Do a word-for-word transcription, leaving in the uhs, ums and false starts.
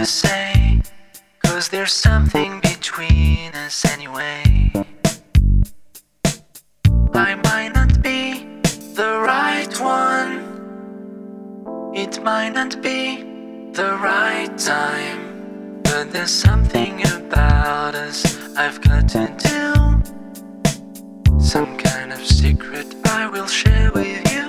say, 'cause there's something between us anyway. I might not be the right one, it might not be the right time, but there's something about us I've got to do. Some kind of secret I will share with you.